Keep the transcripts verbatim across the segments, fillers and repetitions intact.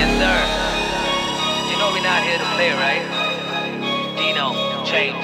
Yes, sir. You know we're not here to play, right? Dino, Chain,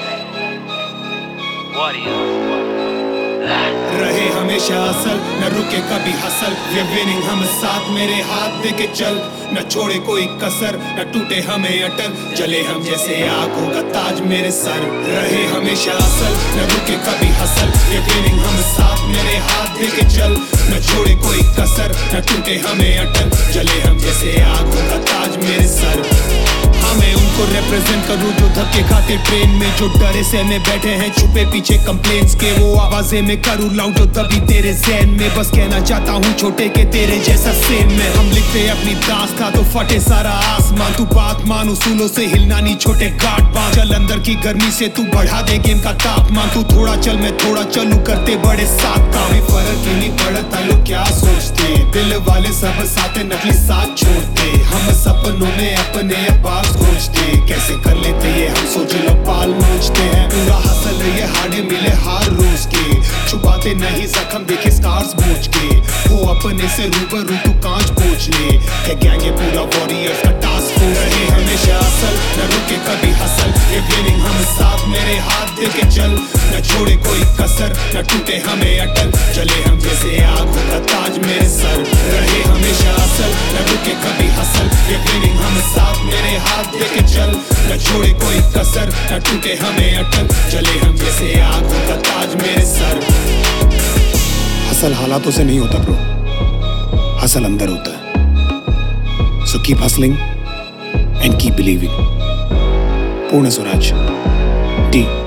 Warrior. रहे हमेशा असल न रुके कभी हसल ये विनिंग हम साथ मेरे हाथ दे के चल न छोड़े कोई कसर न टूटे हमें अटल जले हम जैसे आग होगा ताज मेरे सर रहे हमेशा असल न रुके कभी हसल ये विनिंग हम साथ मेरे हाथ दे के चल न छोड़े कोई कसर न टूटे हमें अटल जले हम जैसे आग होगा ताज मेरे सर मैं उनको रिप्रेजेंट करूं जो धक्के खाते ट्रेन में जो डरे से में बैठे हैं छुपे पीछे कंप्लेंट्स के वो आवाजें में करूं लाऊं जो तभी तेरे ज़हन में बस कहना चाहता हूं छोटे के तेरे जैसा सेम में हम लिखते अपनी दास्तां तो फटे सारा आसमान तू बात मान उसूलों से हिलना नहीं छोटे गाट बांध चल अंदर की गर्मी से तू बढ़ा दे गेम का तापमान तू थोड़ा चल मैं थोड़ा चलूं करते बड़े साथ काम में फर्क ही नहीं पड़ता लोग क्या सोचते दिल वाले सब साथ नकली साथ छोड़ते हम सपनों में अपने बात सोचते कैसे कर लेते ये हम सोच लो पाल नोचते हैं पूरा हसल ये हाड़े मिले हार रोज के छुपाते नहीं जख्म देखे स्कार्स बोझ के हो अपने से रूबरू तू कांच पोंछ ले है गैंग ये पूरा वॉरियर्स का टास्क हो रहे हमेशा असल न रुके कभी हसल ये विनिंग हम साथ मेरे हाथ दे के चल न छोड़े कोई कसर न टूटे हमें अटल चले हम जैसे आग होगा ताज मेरे सर रहे हमेशा असल न रुके कभी हसल ये विनिंग हम साथ मेरे हाथ दे के चल न छोड़े कोई कसर न टूटे हमें अटल चले हम जैसे आग होगा ताज मेरे सर हसल हालातों से नहीं होता ब्रो हसल अंदर होता है so keep hustling and keep believing पूर्ण स्वराज डी